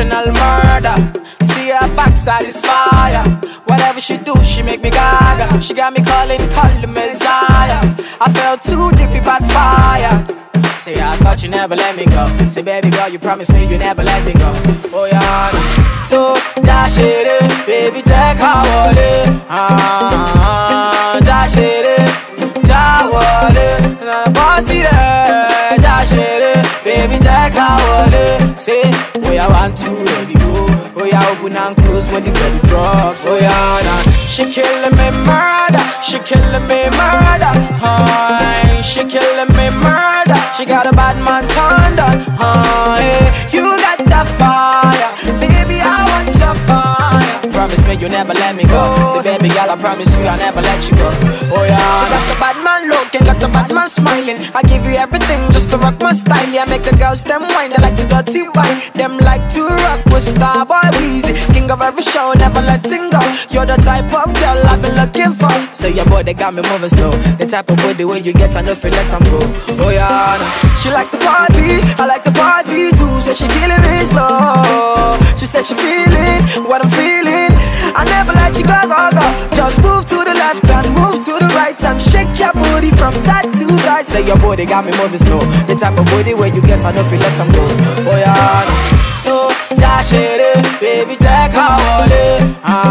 International murder. See her backside is fire. Whatever she do, she make me gaga. She got me calling the Messiah. I fell too deep, it backfire. Say I thought you never let me go. Say baby girl, you promised me you never let me go. Oh yeah. So dash it, baby, take how all it. Dash it, jawale. Bossy there, dash it, baby, take how all it. Say, oh yeah, 1, 2, ready go. Oh yeah, open and close when the belly drops. Oh yeah, nah. She killing me murder. She killing me murder. She killing me murder. She got a bad man turned on. You got that fire, baby, I want your fire. Promise me you never let me go. Say baby girl, I promise you I'll never let you go. Oh yeah. She got the bad man looking, got the bad man smiling. I give you everything just to rock my style. Yeah, make the girls them wine. They like to dirty wine. Them like to rock with Starboy Weezy. King of every show, never letting go. You're the type of girl I've been looking for. Say your boy, they got me moving slow. The type of body when you get, I know feel let them go. Oh yeah. She likes the party, I like the party too. Say she killing me slow. She said she feeling what I'm feeling. I never let you go, go, go. Just move to the left and move to the right and shake your booty from side to side. Say your body got me moving slow. The type of body where you get, I know feel let them go. Oh yeah. So dash it, baby, take how all it.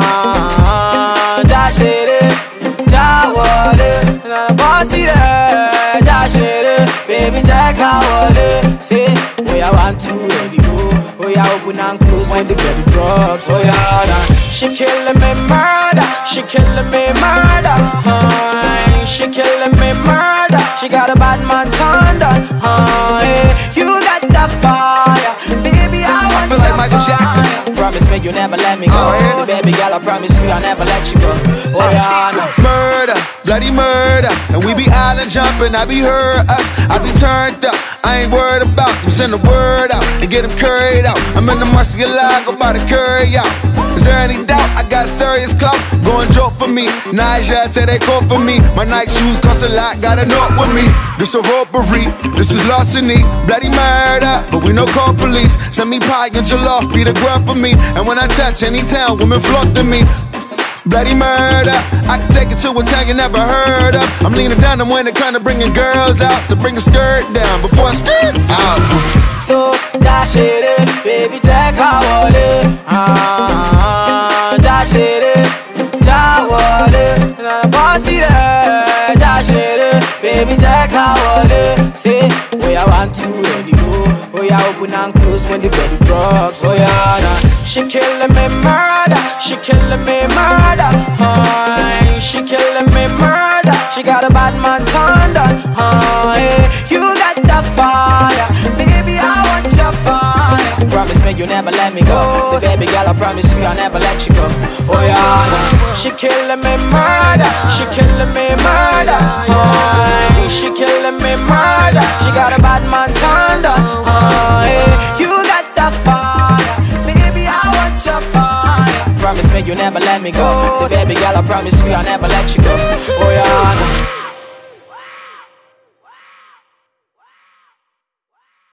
Dash it, jawale. Bossy there, dash it, baby, take how all it. Say, oh yeah, 1, 2, ready go. Oh yeah, open and close when the belly drops. Oh yeah, nah. She killing me murder. She killing me murder. She killing me murder. She got a bad man turned on. You got that fire, baby, I want your like Michael fire. Jackson. Promise me you never let me go. Say baby girl, I promise you I'll never let you go. Oh yeah, nah. Murder, bloody murder. And we be island jumping, I be heard us, I be turned up. I ain't worried about them, send the word out and get them curried out. I'm in the Murcielago about to curry out. Is there any doubt? I got serious clout. Go and joke for me. Naija, tell they call for me. My Nike shoes cost a lot, got a note with me. This a robbery, this is larceny, bloody murder. But we no call police. Send me pie and jollof, be the grub for me. And when I touch any town, women flock to me. Bloody murder, I can take it to a town you never heard of. I'm leaning down, I'm when it kinda bringing girls out. So bring a skirt down before I skirt out. So dash it, baby, take how all it. Dash it, jawale. Bossy there, dash it, baby, take how all it. Say, oh yeah, 1, 2, ready go. Oh yeah, open and close when the belly drops. Oh yeah, nah. She killing me murder. She killing me murder. She killing me murder. She got a bad man turned on. You got that fire, baby, I want your fire. So promise me you never let me go. Say baby girl, I promise you I'll never let you go. Oh yeah, nah. She killing me murder. She killing me murder. She killing me murder. She got a bad man turned on. You got that fire, baby, I want your fire. Promise me you never let me go. Say baby girl, I promise you I'll never let you go. Oh yeah, nah.